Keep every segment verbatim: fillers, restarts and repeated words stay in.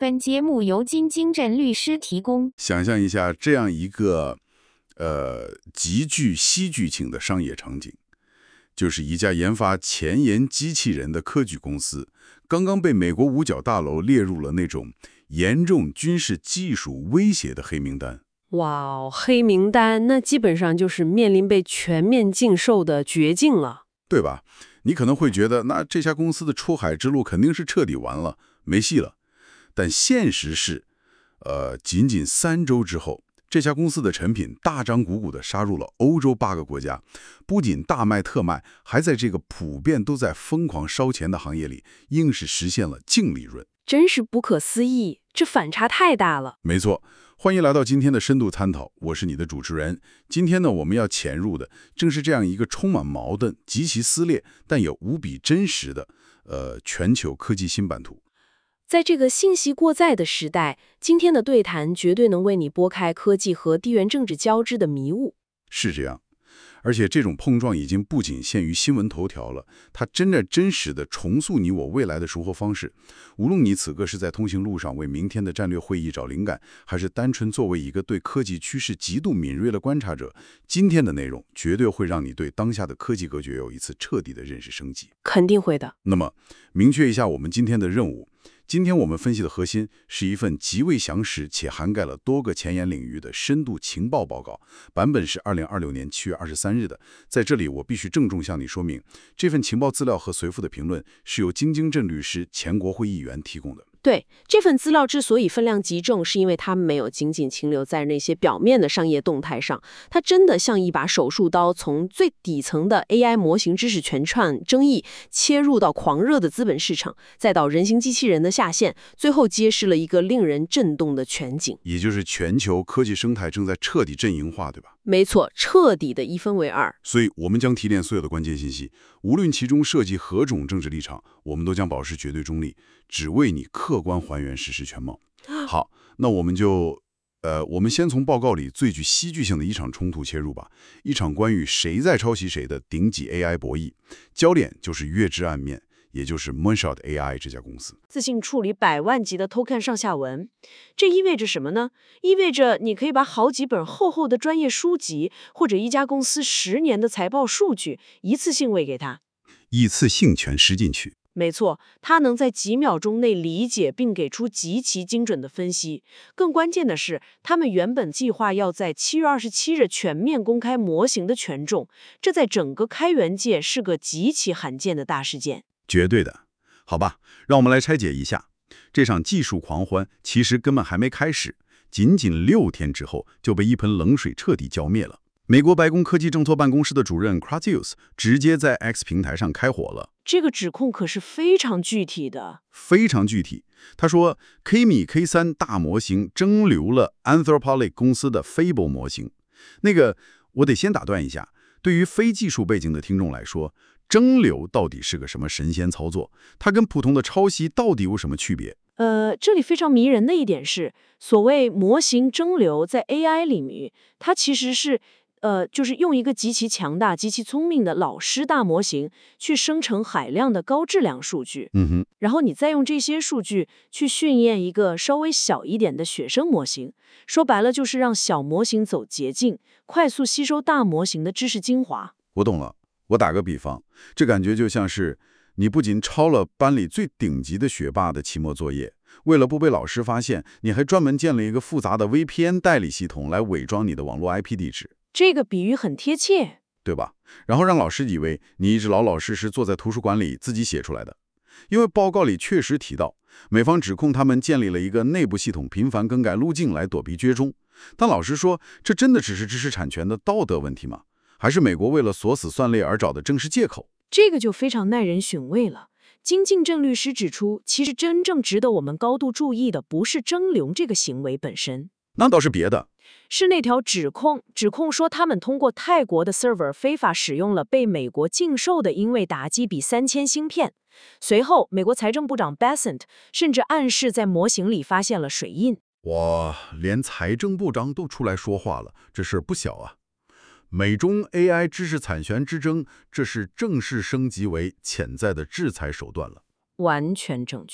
本节目由金经镇律师提供。 想象一下这样一个呃极具戏剧性的商业场景，就是一家研发前沿机器人的科技公司，刚刚被美国五角大楼列入了那种严重军事技术威胁的黑名单。 哇哦，黑名单，那基本上就是面临被全面禁售的绝境了， 对吧？你可能会觉得，那这家公司的出海之路肯定是彻底完了，没戏了。但现实是，呃，仅仅三周之后，这家公司的产品大张鼓鼓地杀入了欧洲八个国家，不仅大卖特卖，还在这个普遍都在疯狂烧钱的行业里，硬是实现了净利润， 真是不可思议，这反差太大了。 没错。欢迎来到今天的深度探讨，我是你的主持人。今天呢，我们要潜入的正是这样一个充满矛盾、极其撕裂，但也无比真实的，呃，全球科技新版图。 在这个信息过载的时代，今天的对谈绝对能为你拨开科技和地缘政治交织的迷雾。 是这样，而且这种碰撞已经不仅限于新闻头条了，它真的真实的重塑你我未来的生活方式。无论你此刻是在通行路上为明天的战略会议找灵感，还是单纯作为一个对科技趋势极度敏锐的观察者，今天的内容绝对会让你对当下的科技格局有一次彻底的认识升级。 肯定会的。 那么，明确一下我们今天的任务。今天我们分析的核心是一份极为详实且涵盖了多个前沿领域的深度情报报告，版本是二零二六年七月二十三日的。在这里，我必须郑重向你说明，这份情报资料和随附的评论是由金经镇律师、前国会议员提供的。 对，这份资料之所以分量极重，是因为它没有仅仅停留在那些表面的商业动态上，它真的像一把手术刀，从最底层的 A I 模型知识全串争议，切入到狂热的资本市场，再到人形机器人的下线，最后揭示了一个令人震动的全景。 也就是全球科技生态正在彻底阵营化，对吧？ 没错，彻底的一分为二。 所以我们将提炼所有的关键信息，无论其中涉及何种政治立场，我们都将保持绝对中立，只为你客观还原事实全貌。好，那我们就，呃，我们先从报告里最具戏剧性的一场冲突切入吧，一场关于谁在抄袭谁的顶级 A I 博弈，焦点就是月之暗面。也就是 Moonshot A I 这家公司自行处理百万级的偷看上下文，这意味着什么呢？意味着你可以把好几本厚厚的专业书籍，或者一家公司十年的财报数据，一次性喂给他， 一次性全吃进去。 没错，他能在几秒钟内理解并给出极其精准的分析。更关键的是，他们原本计划要在七月二十七日全面公开模型的权重，这在整个开源界是个极其罕见的大事件。 绝对的。好吧，让我们来拆解一下这场技术狂欢，其实根本还没开始，仅仅六天之后就被一盆冷水彻底浇灭了。美国白宫科技政策办公室的主任 Kratius 直接在 X 平台上开火了。 这个指控可是非常具体的， 非常具体。他说 K 米 K 三 大模型蒸馏了 Anthropic 公司的 Fable 模型。那个，我得先打断一下，对于非技术背景的听众来说，蒸馏到底是个什么神仙操作？它跟普通的抄袭到底有什么区别？ 呃，这里非常迷人的一点是，所谓模型蒸馏在 A I 领域，它其实是呃，就是用一个极其强大、极其聪明的老师大模型去生成海量的高质量数据， 嗯哼， 然后你再用这些数据去训练一个稍微小一点的学生模型，说白了就是让小模型走捷径，快速吸收大模型的知识精华。 我懂了。我打个比方，这感觉就像是你不仅抄了班里最顶级的学霸的期末作业，为了不被老师发现，你还专门建了一个复杂的 V P N 代理系统来伪装你的网络 I P 地址。 这个比喻很贴切， 对吧？然后让老师以为你一直老老实实坐在图书馆里自己写出来的。因为报告里确实提到，美方指控他们建立了一个内部系统，频繁更改路径来躲避追踪。但老实说，这真的只是知识产权的道德问题吗？还是美国为了锁死算力而找的正式借口？ 这个就非常耐人寻味了。金敬正律师指出，其实真正值得我们高度注意的，不是蒸馏这个行为本身， 那倒是别的， 是那条指控，指控说他们通过泰国的 server 非法使用了被美国禁售的英伟达 G B 三千芯片。随后，美国财政部长 Bessent 甚至暗示在模型里发现了水印。 哇，连财政部长都出来说话了，这事儿不小啊。美中 A I 知识产权之争，这是正式升级为潜在的制裁手段了。 完全正确。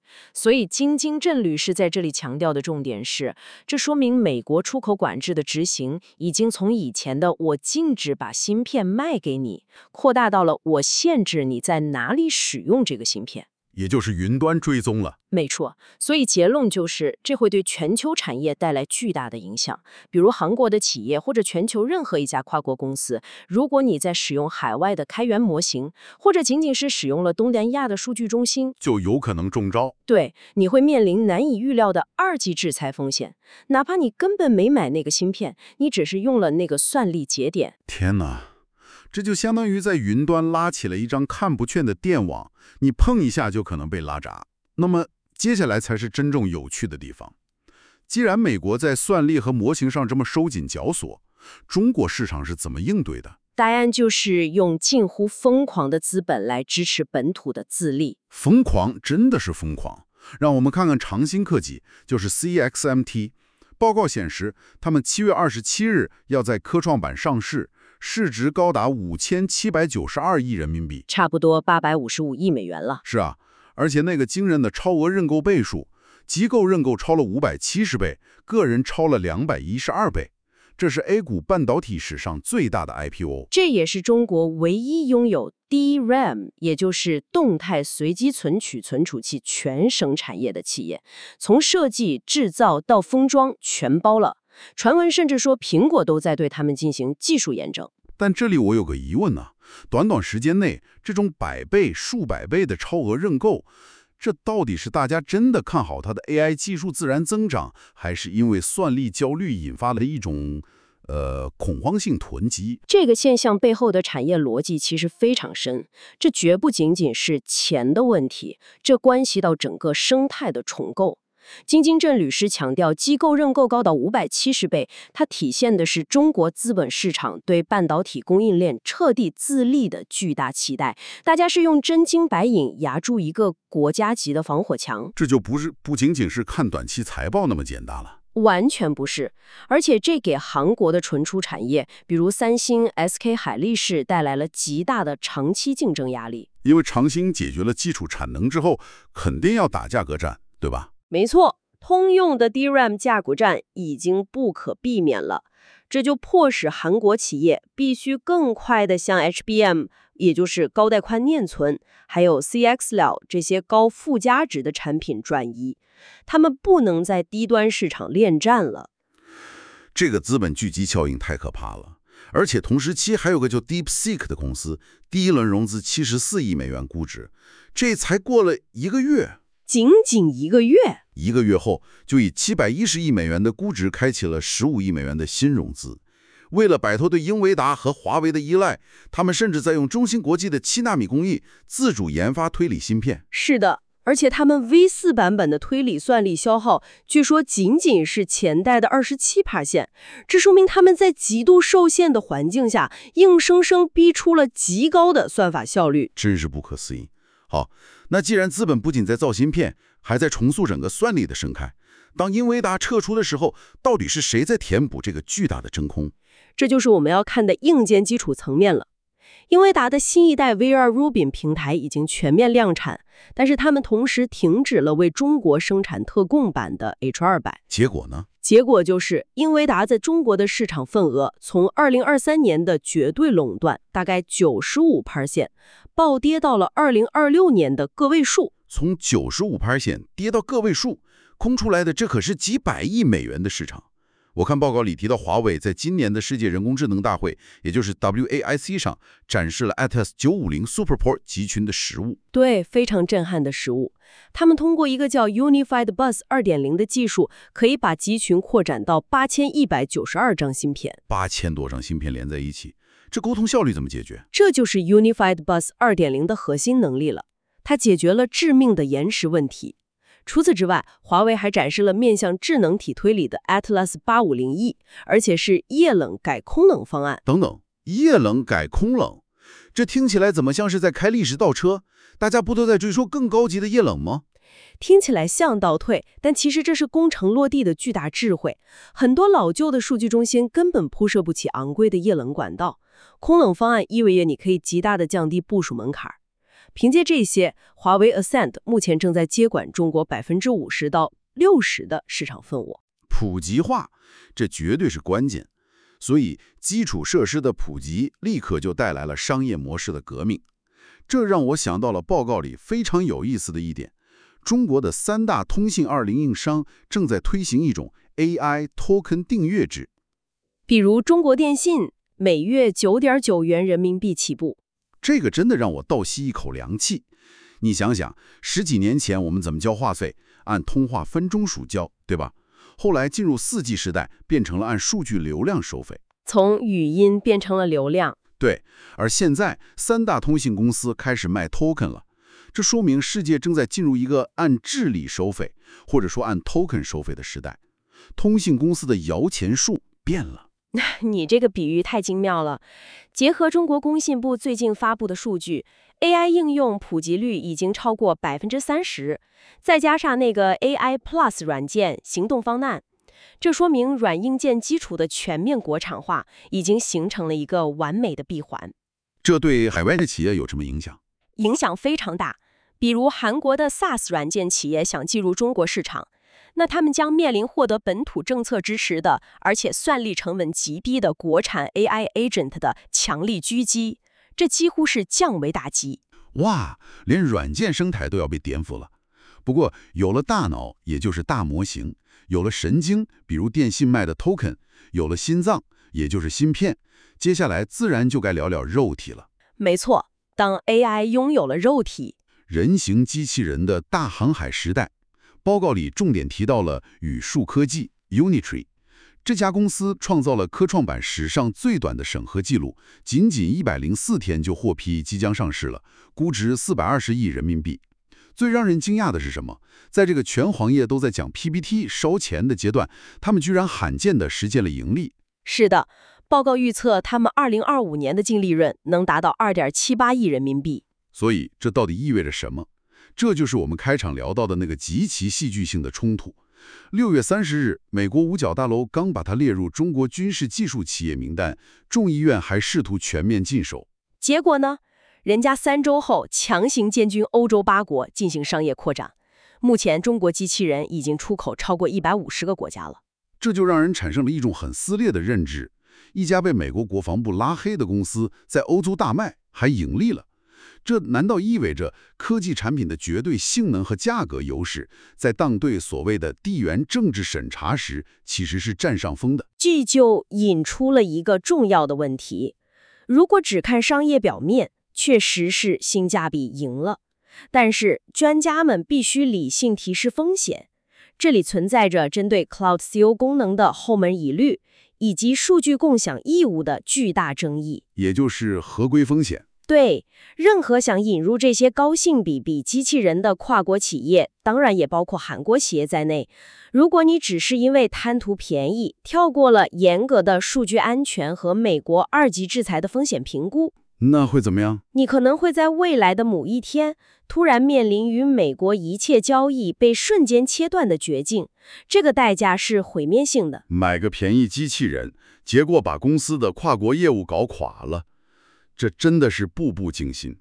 所以金金正律师在这里强调的重点是，这说明美国出口管制的执行已经从以前的我禁止把芯片卖给你，扩大到了我限制你在哪里使用这个芯片。 也就是云端追踪了。 没错，所以结论就是，这会对全球产业带来巨大的影响。比如韩国的企业或者全球任何一家跨国公司，如果你在使用海外的开源模型，或者仅仅是使用了东南亚的数据中心， 就有可能中招。 对，你会面临难以预料的二级制裁风险。哪怕你根本没买那个芯片，你只是用了那个算力节点。 天哪！这就相当于在云端拉起了一张看不见的电网，你碰一下就可能被拉闸。那么接下来才是真正有趣的地方。既然美国在算力和模型上这么收紧绞索，中国市场是怎么应对的？ 答案就是用近乎疯狂的资本来支持本土的自立。 疯狂，真的是疯狂。让我们看看长鑫科技，就是 C X M T。报告显示，他们七月二十七日要在科创板上市，市值高达五千七百九十二亿人民币， 差不多八百五十五亿美元了。 是啊，而且那个惊人的超额认购倍数，机构认购超了五百七十倍，个人超了两百一十二倍。这是 A 股半导体史上最大的 I P O， 这也是中国唯一拥有 D RAM， 也就是动态随机存取存储器全省产业的企业，从设计、制造到封装全包了。传闻甚至说苹果都在对他们进行技术验证。 但这里我有个疑问呢、啊，短短时间内这种百倍、数百倍的超额认购，这到底是大家真的看好它的 A I 技术自然增长，还是因为算力焦虑引发了一种呃恐慌性囤积？ 这个现象背后的产业逻辑其实非常深，这绝不仅仅是钱的问题，这关系到整个生态的重构。金金正律师强调，机构认购高到五百七十倍，它体现的是中国资本市场对半导体供应链彻底自立的巨大期待。大家是用真金白银压住一个国家级的防火墙， 这就不是不仅仅是看短期财报那么简单了。 完全不是，而且这给韩国的存储产业，比如三星、S K 海力士带来了极大的长期竞争压力。 因为长兴解决了基础产能之后，肯定要打价格战，对吧？ 没错，通用的 D RAM 价格战已经不可避免了，这就迫使韩国企业必须更快地向 H B M， 也就是高带宽念存，还有 C X L 这些高附加值的产品转移，他们不能在低端市场恋战了。 这个资本聚集效应太可怕了。而且同时期还有个叫 DeepSeek 的公司，第一轮融资七十四亿美元估值，这才过了一个月。 仅仅一个月， 一个月后就以七百一十亿美元的估值开启了十五亿美元的新融资。为了摆脱对英伟达和华为的依赖，他们甚至在用中芯国际的七纳米工艺自主研发推理芯片。 是的，而且他们 V 四 版本的推理算力消耗，据说仅仅是前代的 百分之二十七， 这说明他们在极度受限的环境下，硬生生逼出了极高的算法效率， 真是不可思议。好，那既然资本不仅在造芯片，还在重塑整个算力的生态，当英伟达撤出的时候，到底是谁在填补这个巨大的真空？ 这就是我们要看的硬件基础层面了。英伟达的新一代 V 二 Rubin 平台已经全面量产，但是他们同时停止了为中国生产特供版的 H 二百。 结果呢？ 结果就是英伟达在中国的市场份额从二零二三年的绝对垄断，大概 百分之九十五， 暴跌到了二零二六年的个位数。 从 百分之九十五 跌到个位数，空出来的这可是几百亿美元的市场。我看报告里提到，华为在今年的世界人工智能大会，也就是 W A I C 上展示了 A T E S 九五零 SuperPort 集群的实物。 对，非常震撼的实物。他们通过一个叫 Unified Bus 二点零 的技术，可以把集群扩展到八千一百九十二张芯片。 八千多张芯片连在一起，这沟通效率怎么解决？ 这就是 Unified Bus 二点零 的核心能力了。它解决了致命的延时问题。除此之外，华为还展示了面向智能体推理的 Atlas 八五零 E， 而且是液冷改空冷方案。 等等，液冷改空冷，这听起来怎么像是在开历史倒车？大家不都在追说更高级的液冷吗？ 听起来像倒退，但其实这是工程落地的巨大智慧。很多老旧的数据中心根本铺设不起昂贵的液冷管道，空冷方案意味着你可以极大的降低部署门槛。 凭借这些，华为 Ascend 目前正在接管中国百分之五十到六十的市场份额。 普及化，这绝对是关键。所以，基础设施的普及立刻就带来了商业模式的革命。这让我想到了报告里非常有意思的一点：中国的三大通信二零硬商正在推行一种 A I token 订阅制。 比如中国电信每月九点九元人民币起步， 这个真的让我倒吸一口凉气。你想想，十几年前我们怎么交话费？按通话分钟数交，对吧？后来进入 四 G 时代，变成了按数据流量收费， 从语音变成了流量。 对，而现在三大通信公司开始卖 token 了，这说明世界正在进入一个按治理收费，或者说按 token 收费的时代。通信公司的摇钱树变了。 你这个比喻太精妙了。结合中国工信部最近发布的数据 ，A I 应用普及率已经超过百分之三十，再加上那个 A I Plus 软件行动方案，这说明软硬件基础的全面国产化已经形成了一个完美的闭环。 这对海外的企业有什么影响？ 影响非常大。比如韩国的 SaaS 软件企业想进入中国市场，那他们将面临获得本土政策支持的，而且算力成本极低的国产 A I agent 的强力狙击，这几乎是降维打击。 哇，连软件生态都要被颠覆了。不过，有了大脑，也就是大模型；有了神经，比如电信卖的 token；有了心脏，也就是芯片。接下来自然就该聊聊肉体了。 没错，当 A I 拥有了肉体， 人形机器人的大航海时代。报告里重点提到了宇树科技 Unitree， 这家公司创造了科创板史上最短的审核记录，仅仅一百零四天就获批即将上市了，估值四百二十亿人民币。最让人惊讶的是什么？在这个全行业都在讲 P P T 烧钱的阶段，他们居然罕见地实现了盈利。 是的，报告预测他们二零二五年的净利润能达到二点七八亿人民币。 所以这到底意味着什么？这就是我们开场聊到的那个极其戏剧性的冲突。六月三十日，美国五角大楼刚把它列入中国军事技术企业名单，众议院还试图全面禁手。 结果呢？人家三周后强行进军欧洲八国进行商业扩展。目前中国机器人已经出口超过一百五十个国家了。 这就让人产生了一种很撕裂的认知：一家被美国国防部拉黑的公司在欧洲大卖，还盈利了。这难道意味着科技产品的绝对性能和价格优势，在当对所谓的地缘政治审查时，其实是占上风的？ 这就引出了一个重要的问题：如果只看商业表面，确实是性价比赢了，但是专家们必须理性提示风险。这里存在着针对 Cloud C O 功能的后门疑虑，以及数据共享义务的巨大争议， 也就是合规风险。 对，任何想引入这些高性比比机器人的跨国企业，当然也包括韩国企业在内，如果你只是因为贪图便宜，跳过了严格的数据安全和美国二级制裁的风险评估， 那会怎么样？ 你可能会在未来的某一天，突然面临与美国一切交易被瞬间切断的绝境，这个代价是毁灭性的。 买个便宜机器人，结果把公司的跨国业务搞垮了。这真的是步步惊心。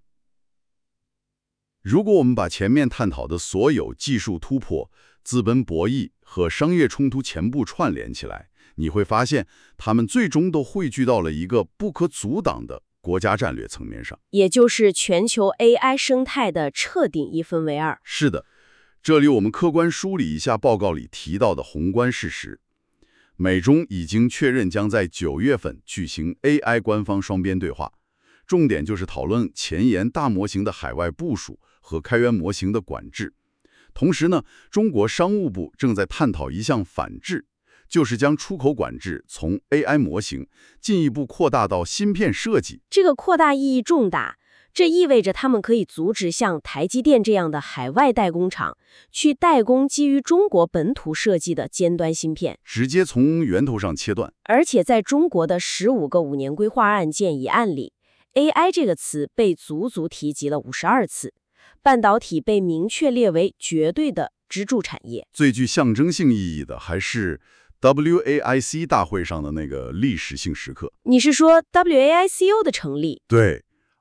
如果我们把前面探讨的所有技术突破、资本博弈和商业冲突全部串联起来，你会发现，它们最终都汇聚到了一个不可阻挡的国家战略层面上， 也就是全球 A I 生态的彻底一分为二。 是的，这里我们客观梳理一下报告里提到的宏观事实。美中已经确认将在九月份举行 A I 官方双边对话。重点就是讨论前沿大模型的海外部署和开源模型的管制。同时呢，中国商务部正在探讨一项反制，就是将出口管制从 A I 模型进一步扩大到芯片设计。 这个扩大意义重大，这意味着他们可以阻止像台积电这样的海外代工厂去代工基于中国本土设计的尖端芯片， 直接从源头上切断。 而且在中国的十五个五年规划案建议案里， A I 这个词被足足提及了五十二次，半导体被明确列为绝对的支柱产业。 最具象征性意义的还是 W A I C 大会上的那个历史性时刻。 你是说 W A I C O 的成立？ 对，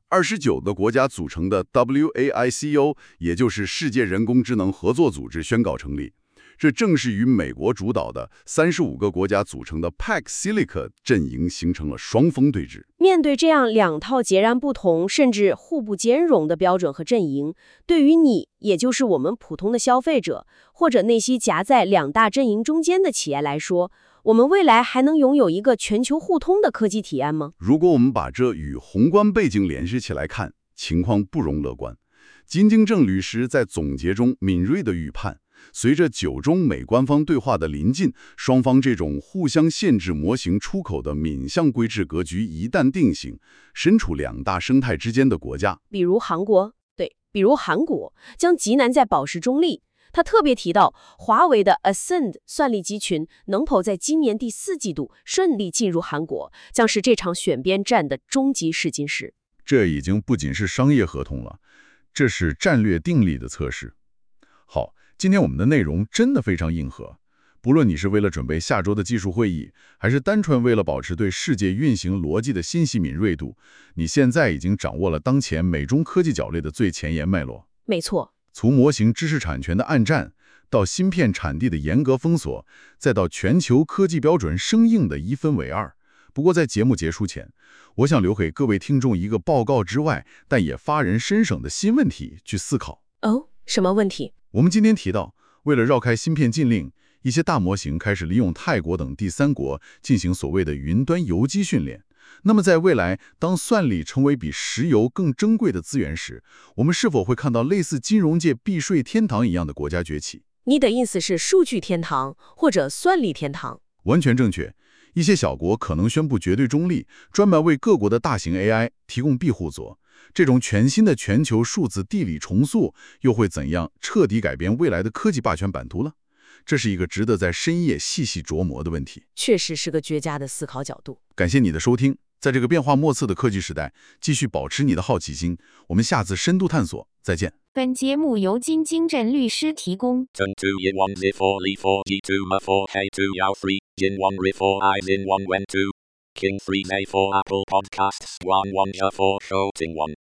二十九个国家组成的 W A I C O， 也就是世界人工智能合作组织宣告成立。这正是与美国主导的三十五个国家组成的 Pax Silica 阵营形成了双峰对峙。 面对这样两套截然不同，甚至互不兼容的标准和阵营，对于你，也就是我们普通的消费者，或者那些夹在两大阵营中间的企业来说，我们未来还能拥有一个全球互通的科技体验吗？ 如果我们把这与宏观背景联系起来看，情况不容乐观。金京正律师在总结中敏锐地预判，随着九中美官方对话的临近，双方这种互相限制模型出口的敏象规制格局一旦定型，身处两大生态之间的国家， 比如韩国，对，比如韩国将极难在保持中立。他特别提到，华为的 Ascend 算力集群能否在今年第四季度顺利进入韩国，将是这场选边站的终极试金石。 这已经不仅是商业合同了，这是战略定力的测试。好，今天我们的内容真的非常硬核，不论你是为了准备下周的技术会议，还是单纯为了保持对世界运行逻辑的信息敏锐度，你现在已经掌握了当前美中科技角力的最前沿脉络。 没错， 从模型知识产权的暗战，到芯片产地的严格封锁，再到全球科技标准生硬的一分为二。不过在节目结束前，我想留给各位听众一个报告之外，但也发人深省的新问题去思考。 哦，什么问题？ 我们今天提到，为了绕开芯片禁令，一些大模型开始利用泰国等第三国进行所谓的云端游击训练。那么在未来，当算力成为比石油更珍贵的资源时，我们是否会看到类似金融界避税天堂一样的国家崛起？ 你的意思是数据天堂或者算力天堂？ 完全正确。一些小国可能宣布绝对中立，专门为各国的大型 A I 提供庇护所。这种全新的全球数字地理重塑，又会怎样彻底改变未来的科技霸权版图呢？这是一个值得在深夜细细琢磨的问题。 确实是个绝佳的思考角度。 感谢你的收听，在这个变化莫测的科技时代，继续保持你的好奇心。我们下次深度探索，再见。 本节目由金京镇律师提供。 Turn to yin one zi four li four g two ma four hey two yao three yin one ri four I zin one wen two king three zay four Apple Podcasts one one ja four show ting one.